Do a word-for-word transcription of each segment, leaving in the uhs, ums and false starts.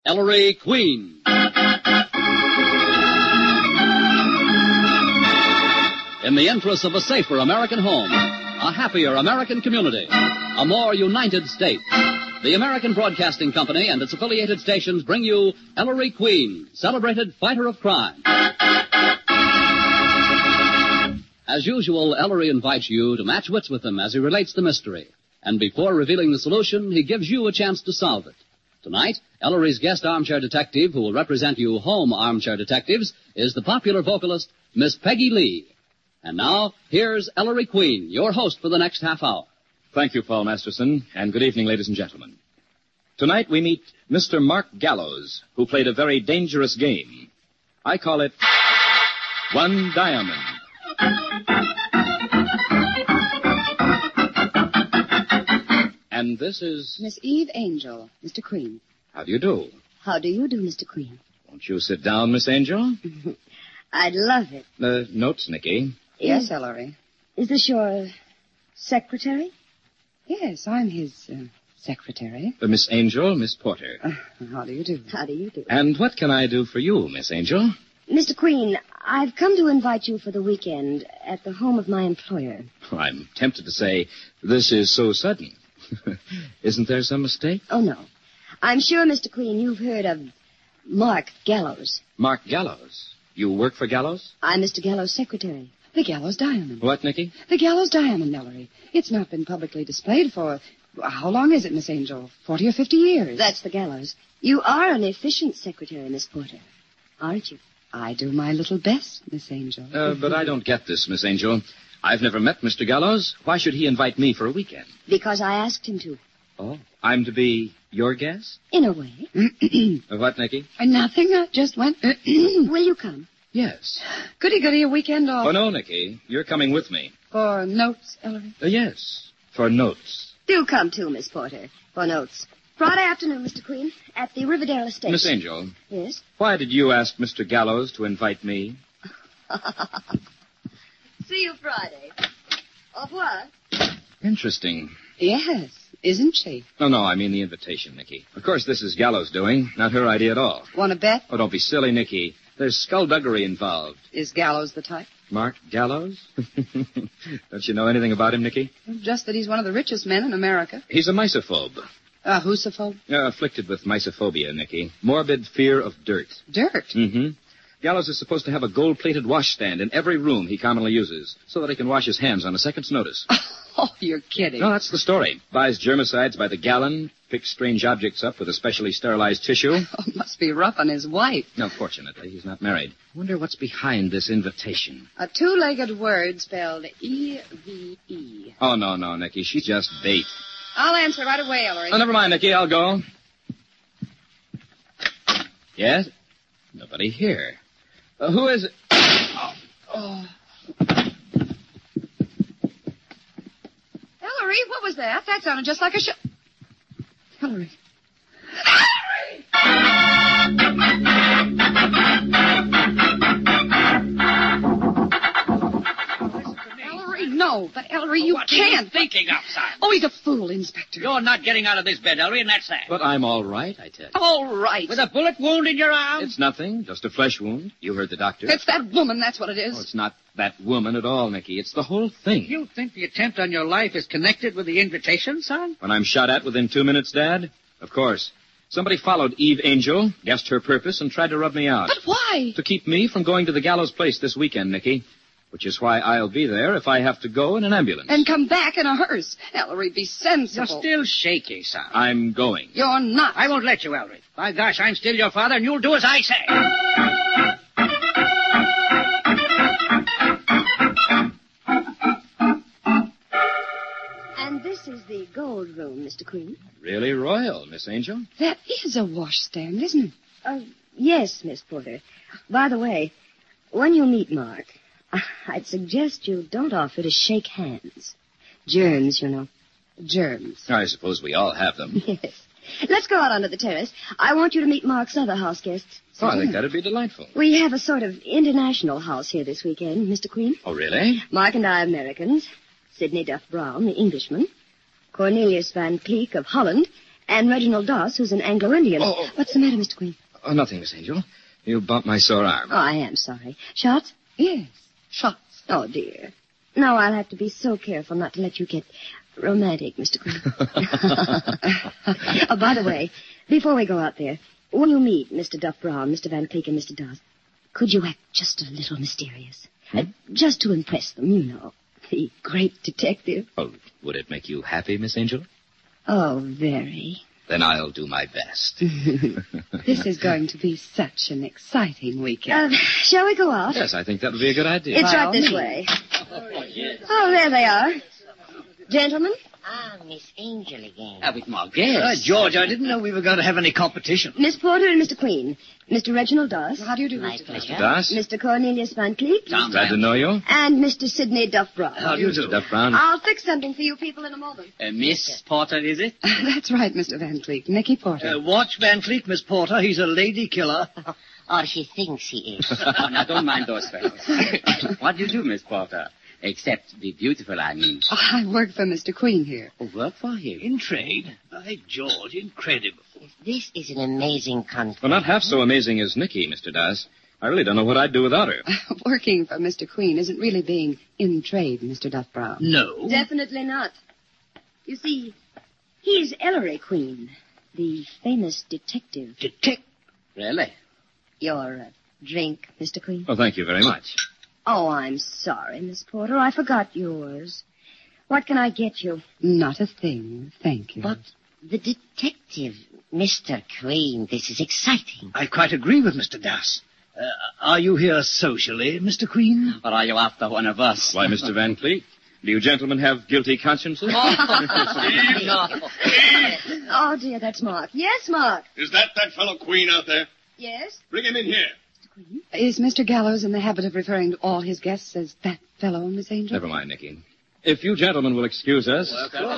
Ellery Queen. In the interests of a safer American home, a happier American community, a more united state, the American Broadcasting Company and its affiliated stations bring you Ellery Queen, celebrated fighter of crime. As usual, Ellery invites you to match wits with him as he relates the mystery. And before revealing the solution, he gives you a chance to solve it. Tonight, Ellery's guest armchair detective, who will represent you home armchair detectives, is the popular vocalist, Miss Peggy Lee. And now, here's Ellery Queen, your host for the next half hour. Thank you, Paul Masterson, and good evening, ladies and gentlemen. Tonight we meet Mister Mark Gallows, who played a very dangerous game. I call it One Diamond. And this is... Miss Eve Angel, Mister Queen. How do you do? How do you do, Mister Queen? Won't you sit down, Miss Angel? I'd love it. Uh, notes, Nicky. Yes, Ellery. Is this your secretary? Yes, I'm his uh, secretary. Uh, Miss Angel, Miss Porter. Uh, how do you do? How do you do? And what can I do for you, Miss Angel? Mister Queen, I've come to invite you for the weekend at the home of my employer. Well, I'm tempted to say, this is so sudden. Isn't there some mistake? Oh, no. I'm sure, Mister Queen, you've heard of Mark Gallows. Mark Gallows? You work for Gallows? I'm Mister Gallows' secretary. The Gallows Diamond. What, Nicky? The Gallows Diamond, Ellery. It's not been publicly displayed for... How long is it, Miss Angel? Forty or fifty years? That's the Gallows. You are an efficient secretary, Miss Porter, aren't you? I do my little best, Miss Angel. Uh, but I don't get this, Miss Angel. I've never met Mister Gallows. Why should he invite me for a weekend? Because I asked him to. Oh, I'm to be your guest? In a way. uh, what, Nicky? Uh, nothing. I just went... Will you come? Yes. Goody, goody, a weekend off. Oh, no, Nicky. You're coming with me. For notes, Ellery? Uh, yes, for notes. Do come, too, Miss Porter, for notes. Friday afternoon, Mister Queen, at the Riverdale Estate. Miss Angel. Yes? Why did you ask Mister Gallows to invite me? See you Friday. Au revoir. Interesting. Yes, isn't she? No, no, I mean the invitation, Nicky. Of course, this is Gallows' doing, not her idea at all. Want to bet? Oh, don't be silly, Nicky. There's skullduggery involved. Is Gallows the type? Mark Gallows? Don't you know anything about him, Nicky? Just that he's one of the richest men in America. He's a misophobe. A whosophobe? Uh, afflicted with misophobia, Nicky. Morbid fear of dirt. Dirt? Mm-hmm. Gallows is supposed to have a gold-plated washstand in every room he commonly uses, so that he can wash his hands on a second's notice. Oh, you're kidding. No, that's the story. Buys germicides by the gallon, picks strange objects up with a specially sterilized tissue. Oh, must be rough on his wife. No, fortunately, he's not married. Wonder what's behind this invitation. A two-legged word spelled E V E. Oh, no, no, Nicky. She's just bait. I'll answer right away, Ellery. Oh, never mind, Nicky. I'll go. Yes? Nobody here. Uh, who is it? Oh. Oh. Ellery, what was that? That sounded just like a sh... Ellery. Ellery! No, but Ellery, you what can't. What are you thinking of, son? Oh, he's a fool, Inspector. You're not getting out of this bed, Ellery, and that's that. But I'm all right, I tell you. All right. With a bullet wound in your arm? It's nothing. Just a flesh wound. You heard the doctor. It's that woman, that's what it is. Oh, it's not that woman at all, Nicky. It's the whole thing. You think the attempt on your life is connected with the invitation, son? When I'm shot at within two minutes, Dad? Of course. Somebody followed Eve Angel, guessed her purpose, and tried to rub me out. But why? To keep me from going to the Gallows place this weekend, Nicky. Which is why I'll be there if I have to go in an ambulance. And come back in a hearse. Ellery, be sensible. You're still shaky, son. I'm going. You're not. I won't let you, Ellery. By gosh, I'm still your father, and you'll do as I say. And this is the gold room, Mister Queen. Really royal, Miss Angel. That is a washstand, isn't it? Uh, yes, Miss Porter. By the way, when you meet Mark, I'd suggest you don't offer to shake hands. Germs, you know. Germs. I suppose we all have them. Yes. Let's go out onto the terrace. I want you to meet Mark's other house guests. Oh, I think that'd be delightful. We have a sort of international house here this weekend, Mister Queen. Oh, really? Mark and I Americans. Sidney Duff Brown, the Englishman. Cornelius Van Cleek of Holland. And Reginald Doss, who's an Anglo-Indian. Oh, oh. What's the matter, Mister Queen? Oh, nothing, Miss Angel. You bumped my sore arm. Oh, I am sorry. Shots? Yes, shots. Oh, dear. No, I'll have to be so careful not to let you get romantic, Mister Queen. Oh, by the way, before we go out there, when you meet Mister Duff Brown, Mister Van Cleek, and Mister Doss, could you act just a little mysterious? Hmm? Uh, just to impress them, you know. The great detective. Oh, would it make you happy, Miss Angel? Oh, very. Then I'll do my best. This is going to be such an exciting weekend. Uh, shall we go out? Yes, I think that would be a good idea. It's By right all this means. way. Oh, there they are. Gentlemen? Ah, Miss Angel again. Uh, with my guest. Uh, George, I didn't know we were going to have any competition. Miss Porter and Mister Queen. Mister Reginald Doss. How do you do, My Mister pleasure. Das? Mister Cornelius Van Cleek. Tom, Glad to know you. And Mister Sidney Duff Brown. How do you do? Duff Brown. I'll fix something for you people in a moment. Uh, Miss Porter, is it? That's right, Mister Van Cleek. Nicky Porter. Uh, watch Van Cleek, Miss Porter. He's a lady killer. Or she thinks he is. Now, don't mind those fellows. What do you do, Miss Porter? Except be beautiful, I mean. Oh, I work for Mister Queen here. Oh, work for him. In trade? By George, incredible. This is an amazing country. Well, not half so amazing as Nikki, Mister Das. I really don't know what I'd do without her. Working for Mister Queen isn't really being in trade, Mister Duff Brown. No. Definitely not. You see, he's Ellery Queen, the famous detective. Detect. Really? Your uh, drink, Mister Queen? Well, thank you very much. Oh, I'm sorry, Miss Porter. I forgot yours. What can I get you? Not a thing, thank you. But the detective, Mister Queen, this is exciting. I quite agree with Mister Das. Uh, are you here socially, Mister Queen? Or are you after one of us? Why, Mister Van Cleek, do you gentlemen have guilty consciences? Oh, dear, that's Mark. Yes, Mark. Is that that fellow Queen out there? Yes? Bring him in here. Is Mister Gallows in the habit of referring to all his guests as that fellow, Miss Angel? Never mind, Nicky. If you gentlemen will excuse us.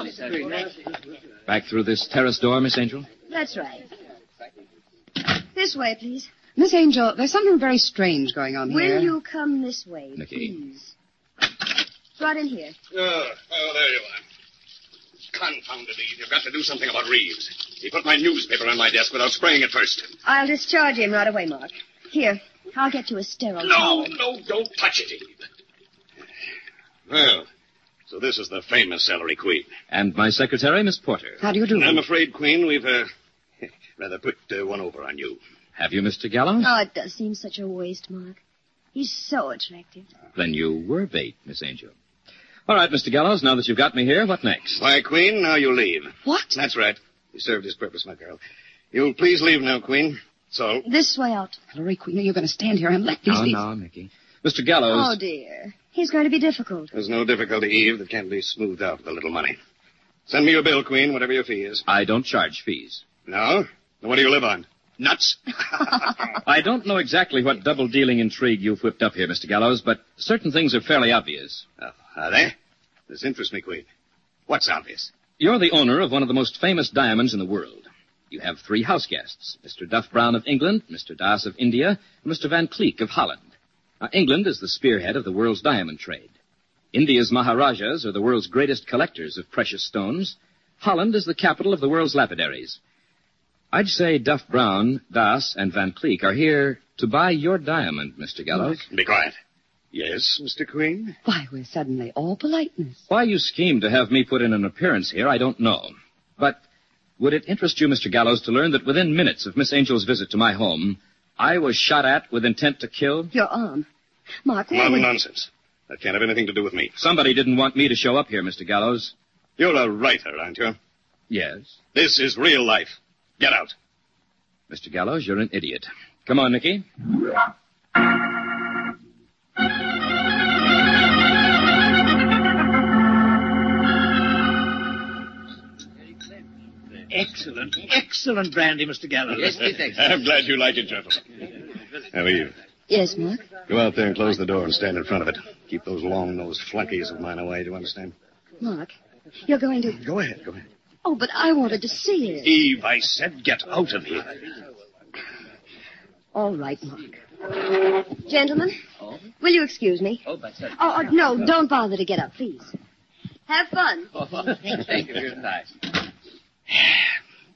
Back through this terrace door, Miss Angel. That's right. This way, please. Miss Angel, there's something very strange going on here. Will you come this way, Nicky. please? Right in here. Oh, oh, there you are. Confounded Eve. You've got to do something about Reeves. He put my newspaper on my desk without spraying it first. I'll discharge him right away, Mark. Here, I'll get you a sterile No, towel. no, don't touch it, Eve. Well, so this is the famous Ellery Queen. And my secretary, Miss Porter. How do you do? I'm afraid, Queen, we've uh, rather put uh, one over on you. Have you, Mister Gallows? Oh, it does seem such a waste, Mark. He's so attractive. Then you were bait, Miss Angel. All right, Mister Gallows, now that you've got me here, what next? Why, Queen, now you leave. What? That's right. He served his purpose, my girl. You'll please leave now, Queen. So, This way out. Ellery Queen, you're going to stand here and let these No, people... no, Nicky. Mister Gallows. Oh, dear. He's going to be difficult. there's no difficulty, Eve, that can't be smoothed out with a little money. Send me your bill, Queen, whatever your fee is. I don't charge fees. No? Then what do you live on? Nuts? I don't know exactly what double-dealing intrigue you've whipped up here, Mister Gallows, but certain things are fairly obvious. Oh, are they? This interests me, Queen. What's obvious? You're the owner of one of the most famous diamonds in the world. You have three house guests, Mister Duff Brown of England, Mister Das of India, and Mister Van Cleek of Holland. Now, England is the spearhead of the world's diamond trade. India's Maharajas are the world's greatest collectors of precious stones. Holland is the capital of the world's lapidaries. I'd say Duff Brown, Das, and Van Cleek are here to buy your diamond, Mister Gallows. Be quiet. Yes, Mister Queen? Why, we're suddenly all politeness. Why you schemed to have me put in an appearance here, I don't know. But would it interest you, Mister Gallows, to learn that within minutes of Miss Angel's visit to my home, I was shot at with intent to kill? Your arm. Mark, why No would... nonsense. That can't have anything to do with me. Somebody didn't want me to show up here, Mister Gallows. You're a writer, aren't you? Yes. This is real life. Get out. Mister Gallows, you're an idiot. Come on, Nicky. Excellent, excellent brandy, Mister Gallows. Yes, it's excellent. I'm glad you like it, gentlemen. Now, Eve, Yes, Mark? go out there and close the door and stand in front of it. Keep those long-nosed flunkies of mine away, do you understand? Mark, you're going to... Go ahead, go ahead. Oh, but I wanted to see it. Eve, I said get out of here. All right, Mark. Gentlemen, Oh? will you excuse me? Oh, but, sir. Oh, oh, no, don't bother to get up, please. Have fun. Oh, thank you. Good night.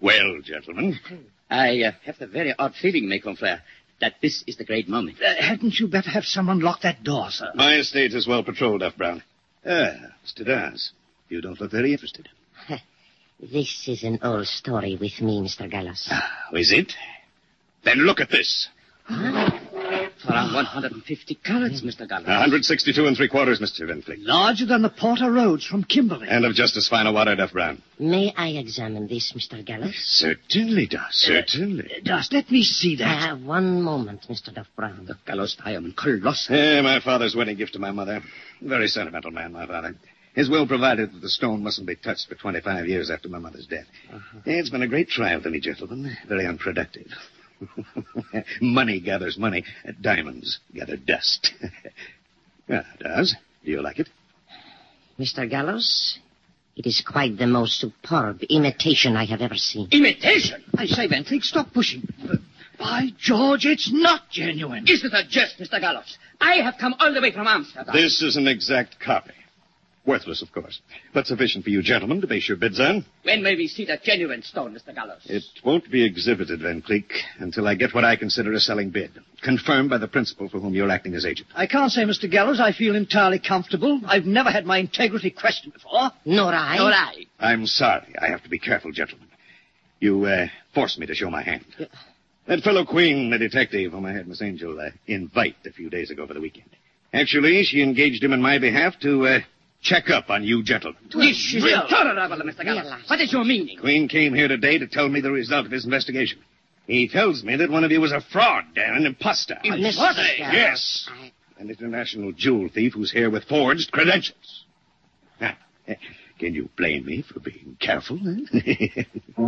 Well, gentlemen. I uh, have the very odd feeling, mes confrères, that this is the great moment. Uh, hadn't you better have someone lock that door, sir? My estate is well patrolled, Duff Brown. Ah, Mister Dawes, you don't look very interested. This is an old story with me, Mister Gallows. Oh, is it? Then look at this. For around one hundred fifty carats, Mister Gallows. one hundred sixty-two and three quarters, Mister Van Fleet. Larger than the Porter Roads from Kimberley. And of just as fine a water, Duff Brown. May I examine this, Mister Gallows? Certainly, Dawes, certainly. Uh, Dust, let me see that. Uh, one moment, Mister Duff Brown. The Gallows diamond, colossal. Eh, my father's wedding gift to my mother. Very sentimental man, my father. His will provided that the stone mustn't be touched for twenty-five years after my mother's death. Uh-huh. It's been a great trial to me, gentlemen. Very unproductive. Money gathers money. Diamonds gather dust. Ah, Dawes, do you like it? Mister Gallows, it is quite the most superb imitation I have ever seen. Imitation? I say, Van Fleet, stop pushing. Uh, by George, it's not genuine. Is it a jest, Mister Gallows? I have come all the way from Amsterdam. This is an exact copy. Worthless, of course, but sufficient for you gentlemen to base your bids on. When may we see the genuine stone, Mister Gallows? It won't be exhibited, Van Cleek, until I get what I consider a selling bid, confirmed by the principal for whom you're acting as agent. I can't say, Mister Gallows, I feel entirely comfortable. I've never had my integrity questioned before. Nor I. Nor I. I'm sorry. I have to be careful, gentlemen. You uh, forced me to show my hand. Yeah. That fellow Queen, the detective, whom I had Miss Angel uh, invite a few days ago for the weekend. Actually, she engaged him on my behalf to uh, check up on you gentlemen. This is intolerable, Mister Gallows. What is your meaning? Queen came here today to tell me the result of his investigation. He tells me that one of you was a fraud and an imposter. Imposter? Yes. An international jewel thief who's here with forged credentials. Now, can you blame me for being careful? Eh?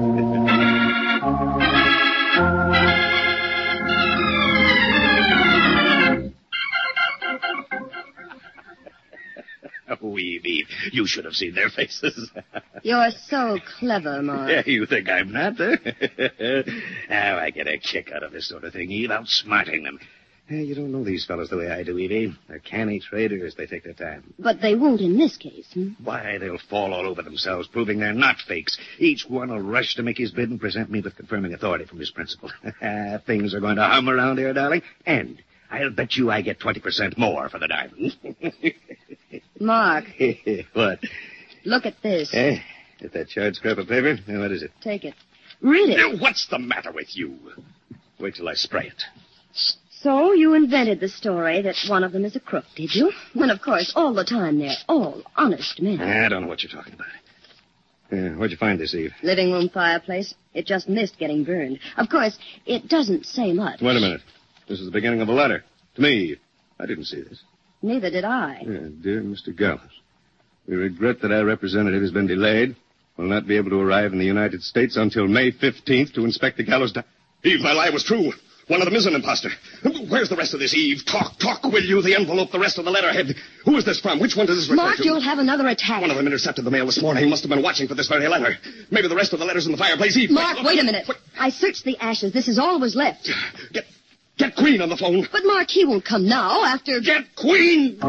Oh, Eve, Eve, you should have seen their faces. You're so clever, Mark. Yeah, you think I'm not, eh? Now, I get a kick out of this sort of thing, Eve, outsmarting them. Eh, you don't know these fellows the way I do, Evie. They're canny traders. They take their time. But they won't in this case, hmm? Why, they'll fall all over themselves, proving they're not fakes. Each one will rush to make his bid and present me with confirming authority from his principal. Things are going to hum around here, darling, and I'll bet you I get twenty percent more for the diamond. Mark. What? Look at this. Eh? Get that charred scrap of paper? Eh, what is it? Take it. Read it. Eh, what's the matter with you? Wait till I spray it. So you invented the story that one of them is a crook, did you? When, of course, all the time they're all honest men. I don't know what you're talking about. Uh, where'd you find this, Eve? Living room fireplace. It just missed getting burned. Of course, it doesn't say much. Wait a minute. This is the beginning of a letter. To me. I didn't see this. Neither did I. Yeah, dear Mister Gallows, we regret that our representative has been delayed. Will not be able to arrive in the United States until May fifteenth to inspect the gallows. Di- Eve, my lie was true. One of them is an imposter. Where's the rest of this, Eve? Talk, talk, will you? The envelope, the rest of the letterhead. Who is this from? Which one does this refer Mark, to? you'll have another attack. One of them intercepted the mail this morning. He must have been watching for this very letter. Maybe the rest of the letters in the fireplace. Eve, Mark, wait, wait a minute. Wait. I searched the ashes. This is all was left. Get, get Queen on the phone. But, Mark, he won't come now after... Get Queen!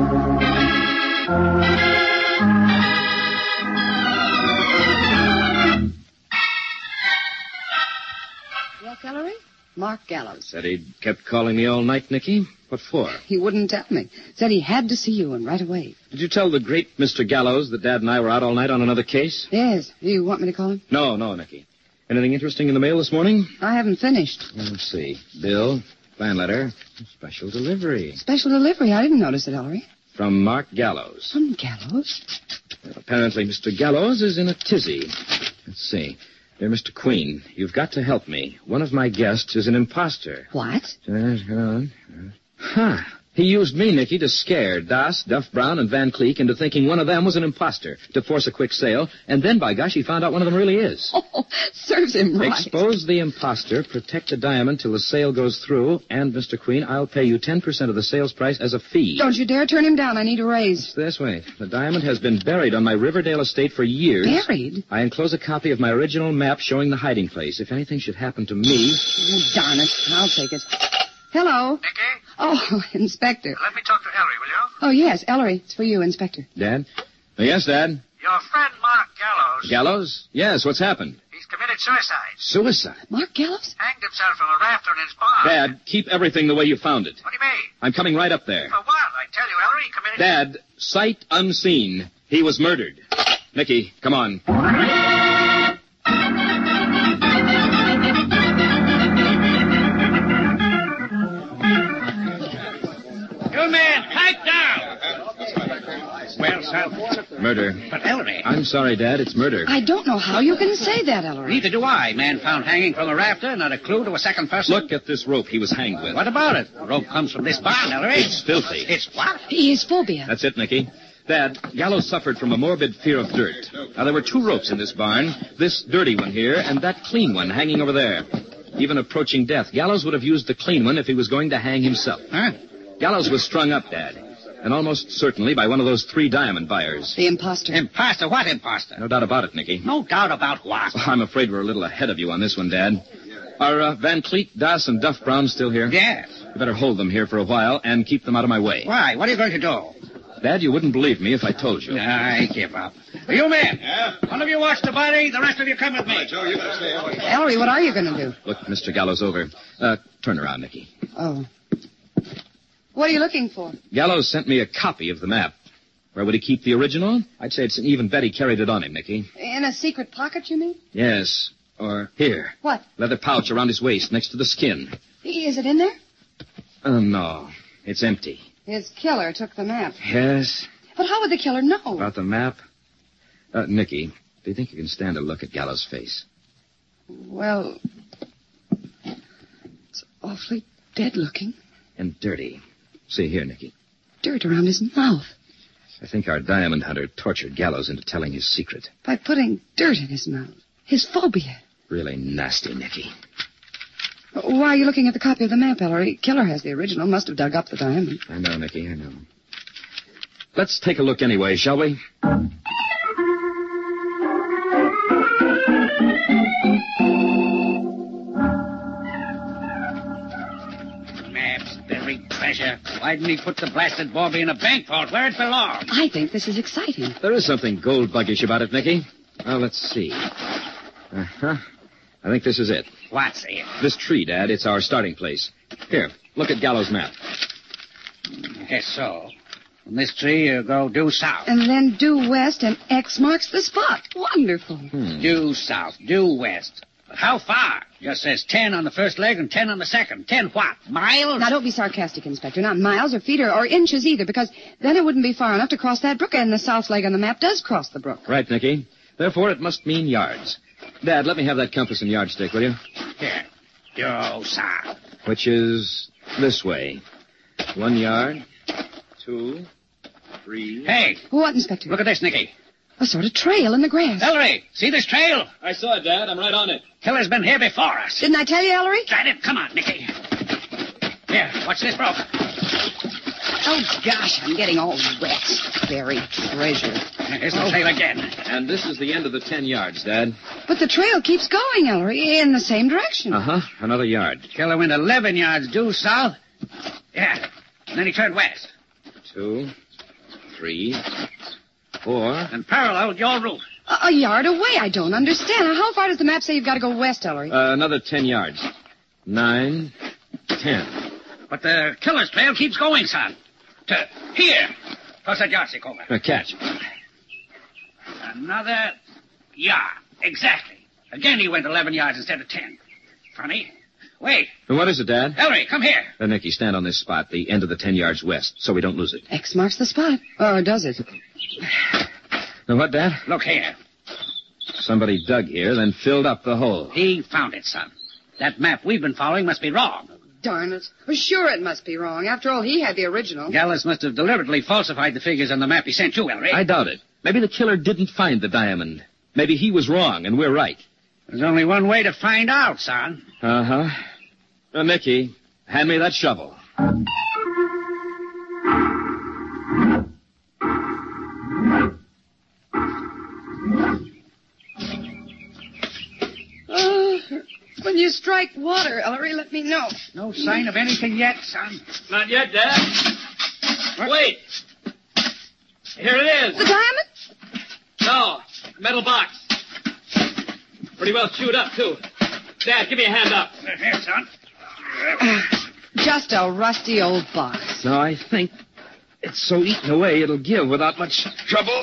Yes, Ellery? Mark Gallows. Said he'd kept calling me all night, Nicky. What for? He wouldn't tell me. Said he had to see you, and right away. Did you tell the great Mister Gallows that Dad and I were out all night on another case? Yes. You want me to call him? No, no, Nicky. Anything interesting in the mail this morning? I haven't finished. Let's see. Bill, fan letter, special delivery. Special delivery? I didn't notice it, Ellery. From Mark Gallows. From Gallows? Well, apparently Mister Gallows is in a tizzy. Let's see. Dear Mister Queen, you've got to help me. One of my guests is an imposter. What? Huh. He used me, Nicky, to scare Das, Duff Brown, and Van Cleek into thinking one of them was an imposter, to force a quick sale, and then, by gosh, he found out one of them really is. Oh, serves him right. Expose the imposter, protect the diamond till the sale goes through, and, Mister Queen, I'll pay you ten percent of the sales price as a fee. Don't you dare turn him down. I need a raise. It's this way. The diamond has been buried on my Riverdale estate for years. Buried? I enclose a copy of my original map showing the hiding place. If anything should happen to me... Oh, darn it. I'll take it. Hello. Nicky? Oh, Inspector. Let me talk to Ellery, will you? Oh, yes, Ellery. It's for you, Inspector. Dad? Oh, yes, Dad? Your friend Mark Gallows. Gallows? Yes, what's happened? He's committed suicide. Suicide? Mark Gallows? Hanged himself from a rafter in his barn. Dad, keep everything the way you found it. What do you mean? I'm coming right up there. For what? I tell you, Ellery, he committed... Dad, sight unseen. He was murdered. Nicky, come on. You man, pipe down! Well, son. Murder. But Ellery... I'm sorry, Dad. It's murder. I don't know how you can say that, Ellery. Neither do I. Man found hanging from a rafter, not a clue to a second person. Look at this rope he was hanged with. What about it? The rope comes from this barn, Ellery. It's filthy. It's what? His phobia. That's it, Nicky. Dad, Gallows suffered from a morbid fear of dirt. Now, there were two ropes in this barn, this dirty one here and that clean one hanging over there. Even approaching death, Gallows would have used the clean one if he was going to hang himself. Huh? Gallows was strung up, Dad, and almost certainly by one of those three diamond buyers. The imposter. Imposter? What imposter? No doubt about it, Nicky. No doubt about what? Oh, I'm afraid we're a little ahead of you on this one, Dad. Are uh, Van Cleet, Das, and Duff Brown still here? Yes. You better hold them here for a while and keep them out of my way. Why? What are you going to do? Dad, you wouldn't believe me if I told you. I give up. You men. Yeah? One of you watch the body, the rest of you come with me. Joe, you better stay away. Ellery, what are you going to do? Look, Mister Gallows over. Uh, turn around, Nicky. Oh. What are you looking for? Gallows sent me a copy of the map. Where would he keep the original? I'd say it's an even bet he carried it on him, Nicky. In a secret pocket, you mean? Yes. Or here. What? Leather pouch around his waist next to the skin. Is it in there? Oh, no. It's empty. His killer took the map. Yes. But how would the killer know? About the map? Uh, Nicky, do you think you can stand a look at Gallows' face? Well, it's awfully dead looking. And dirty. See here, Nicky. Dirt around his mouth. I think our diamond hunter tortured Gallows into telling his secret. By putting dirt in his mouth. His phobia. Really nasty, Nicky. Why are you looking at the copy of the map, Ellery? Killer has the original. Must have dug up the diamond. I know, Nicky, I know. Let's take a look anyway, shall we? Maps, buried treasure. Why didn't he put the blasted bauble in a bank vault where it belongs? I think this is exciting. There is something gold buggish about it, Nicky. Well, let's see. Uh-huh. I think this is it. What's it? This tree, Dad. It's our starting place. Here, look at Gallows' map. I guess so. From this tree, you go due south. And then due west, and X marks the spot. Wonderful. Hmm. Due south, due west. But how far? Just says ten on the first leg and ten on the second. Ten what? Miles? Now, don't be sarcastic, Inspector. Not miles or feet or, or inches either, because then it wouldn't be far enough to cross that brook, and the south leg on the map does cross the brook. Right, Nicky. Therefore, it must mean yards. Dad, let me have that compass and yardstick, will you? Here. Due south. Which is this way. One yard, two, three... Hey, What, Inspector? look at this, Nicky. A sort of trail in the grass. Ellery, see this trail? I saw it, Dad. I'm right on it. Killer's been here before us. Didn't I tell you, Ellery? Drat it. Come on, Nicky. Here, watch this broke. Oh, gosh, I'm getting all wet. Buried treasure. Here's the trail again. And this is the end of the ten yards, Dad. But the trail keeps going, Ellery, in the same direction. Uh-huh. Another yard. Killer went eleven yards due south. Yeah. And then he turned west. Two, three, four. And paralleled your route. A, a yard away. I don't understand. How far does the map say you've got to go west, Ellery? Uh, another ten yards. Nine, ten. But the killer's trail keeps going, son. To here. Toss that yardstick over. Uh, catch. Another yard. Exactly. Again he went eleven yards instead of ten. Funny. Wait. What is it, Dad? Ellery, come here. Uh, Nicky, stand on this spot, the end of the ten yards west, so we don't lose it. X marks the spot. Or does it? Now, what, Dad? Look here. Somebody dug here, then filled up the hole. He found it, son. That map we've been following must be wrong. Darn it. Well, sure it must be wrong. After all, he had the original. Gallows must have deliberately falsified the figures on the map he sent you, Ellery. I doubt it. Maybe the killer didn't find the diamond. Maybe he was wrong, and we're right. There's only one way to find out, son. Uh-huh. Uh, Nicky, hand me that shovel. Uh, when you strike water, Ellery, let me know. No sign of anything yet, son. Not yet, Dad. Wait. Here it is. The diamond? No, metal box. Pretty well chewed up, too. Dad, give me a hand up. Here, son. Just a rusty old box. No, I think it's so eaten away it'll give without much trouble.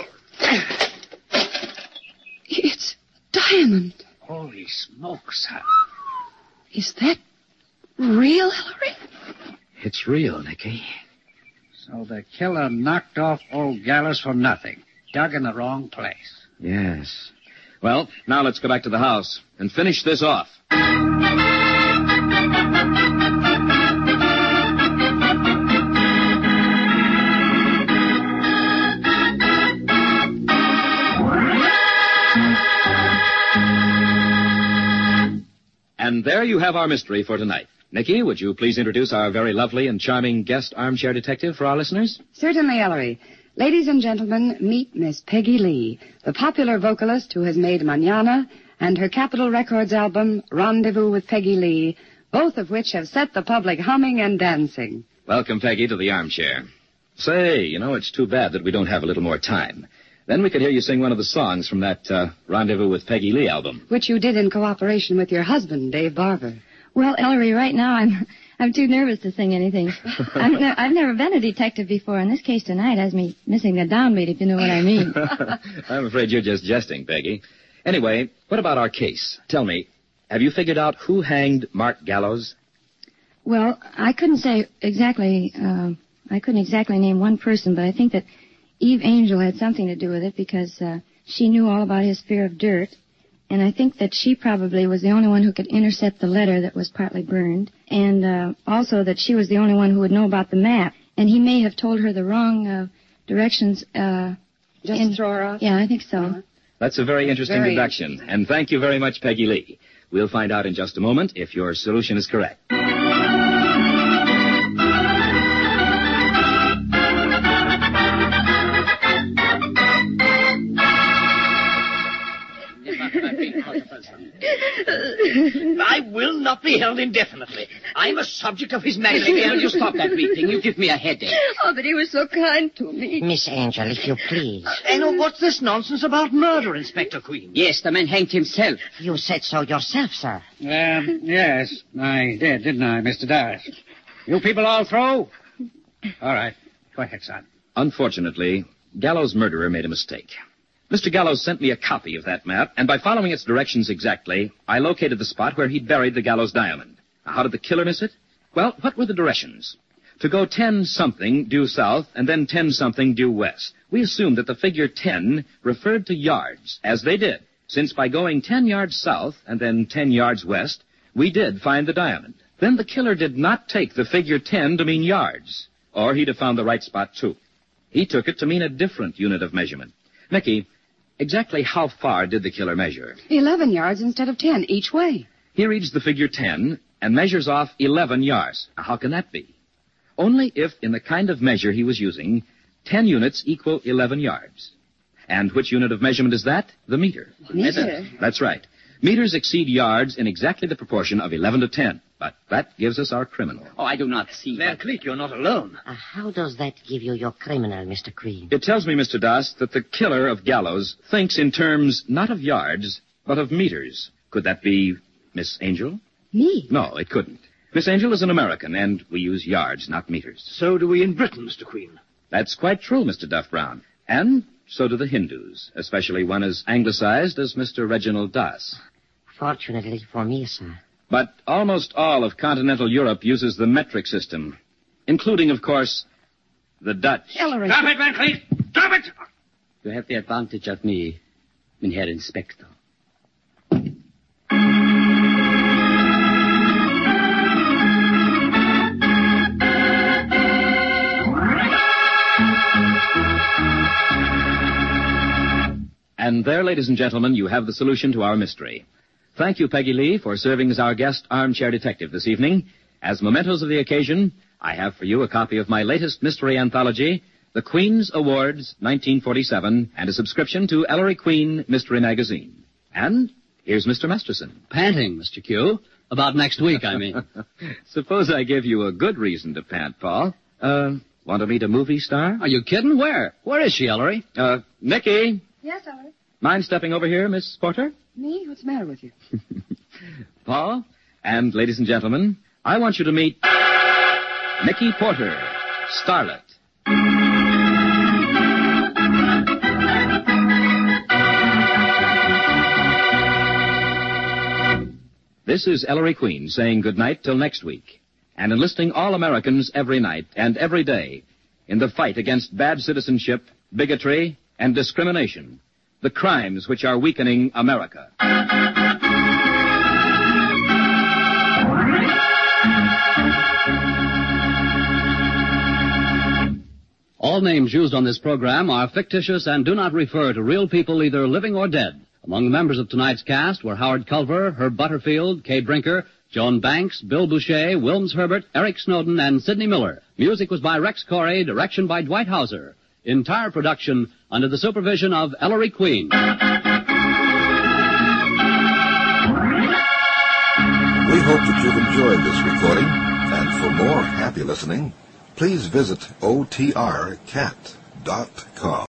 It's diamond. Holy smokes, son. Is that real, Ellery? It's real, Nicky. So the killer knocked off old Gallows for nothing. Dug in the wrong place. Yes. Well, now let's go back to the house and finish this off. And there you have our mystery for tonight. Nicky, would you please introduce our very lovely and charming guest armchair detective for our listeners? Certainly, Ellery. Ladies and gentlemen, meet Miss Peggy Lee, the popular vocalist who has made Mañana and her Capitol Records album, Rendezvous with Peggy Lee, both of which have set the public humming and dancing. Welcome, Peggy, to the armchair. Say, you know, it's too bad that we don't have a little more time. Then we could hear you sing one of the songs from that uh, Rendezvous with Peggy Lee album. Which you did in cooperation with your husband, Dave Barber. Well, Ellery, right now I'm I'm too nervous to sing anything. I've, ne- I've never been a detective before. In this case tonight has me missing the downbeat, if you know what I mean. I'm afraid you're just jesting, Peggy. Anyway, what about our case? Tell me, have you figured out who hanged Mark Gallows? Well, I couldn't say exactly, uh, I couldn't exactly name one person, but I think that Eve Angel had something to do with it because uh, she knew all about his fear of dirt. And I think that she probably was the only one who could intercept the letter that was partly burned. And uh, also that she was the only one who would know about the map. And he may have told her the wrong uh, directions. Uh, Just in... to throw her off? Yeah, I think so. Uh-huh. That's a very interesting Very deduction. interesting. And thank you very much, Peggy Lee. We'll find out in just a moment if your solution is correct. I will not be held indefinitely. I'm a subject of His Majesty. Will you stop that weeping? You give me a headache. Oh, but he was so kind to me. Miss Angel, if you please. And oh, what's this nonsense about murder, Inspector Queen? Yes, the man hanged himself. You said so yourself, sir. Um, yes, I did, didn't I, Mister Dawes? You people all through? All right. Go ahead, son. Unfortunately, Gallows' murderer made a mistake. Mister Gallows sent me a copy of that map, and by following its directions exactly, I located the spot where he'd buried the Gallows diamond. Now, how did the killer miss it? Well, what were the directions? To go ten-something due south and then ten-something due west. We assumed that the figure ten referred to yards, as they did, since by going ten yards south and then ten yards west, we did find the diamond. Then the killer did not take the figure ten to mean yards, or he'd have found the right spot, too. He took it to mean a different unit of measurement. Nicky, exactly how far did the killer measure? Eleven yards instead of ten, each way. He reads the figure ten and measures off eleven yards. Now, how can that be? Only if, in the kind of measure he was using, ten units equal eleven yards. And which unit of measurement is that? The meter. Meter? That's right. Meters exceed yards in exactly the proportion of eleven to ten. But that gives us our criminal. Oh, I do not see. Van Cleek, you're not alone. Uh, how does that give you your criminal, Mister Queen? It tells me, Mister Das, that the killer of Gallows thinks in terms not of yards, but of meters. Could that be Miss Angel? Me? No, it couldn't. Miss Angel is an American, and we use yards, not meters. So do we in Britain, Mister Queen. That's quite true, Mister Duff Brown. And so do the Hindus, especially one as anglicized as Mister Reginald Das. Fortunately for me, sir. But almost all of continental Europe uses the metric system, including, of course, the Dutch. Ellery. Stop it, Van Cleek! Stop it! You have the advantage of me, Herr Inspector. And there, ladies and gentlemen, you have the solution to our mystery. Thank you, Peggy Lee, for serving as our guest armchair detective this evening. As mementos of the occasion, I have for you a copy of my latest mystery anthology, The Queen's Awards, nineteen forty-seven, and a subscription to Ellery Queen Mystery Magazine. And here's Mister Masterson. Panting, Mister Q. About next week, I mean. Suppose I give you a good reason to pant, Paul. Uh, want to meet a movie star? Are you kidding? Where? Where is she, Ellery? Uh, Nicky. Yes, Ellery. Mind stepping over here, Miss Porter? Me? What's the matter with you? Paul, and ladies and gentlemen, I want you to meet Mickey Porter, Starlet. This is Ellery Queen saying good night till next week, and enlisting all Americans every night and every day in the fight against bad citizenship, bigotry, and discrimination, the crimes which are weakening America. All names used on this program are fictitious and do not refer to real people either living or dead. Among the members of tonight's cast were Howard Culver, Herb Butterfield, Kay Brinker, Joan Banks, Bill Boucher, Wilms Herbert, Eric Snowden, and Sidney Miller. Music was by Rex Corey, direction by Dwight Hauser. Entire production under the supervision of Ellery Queen. We hope that you've enjoyed this recording, and for more happy listening, please visit O T R cat dot com.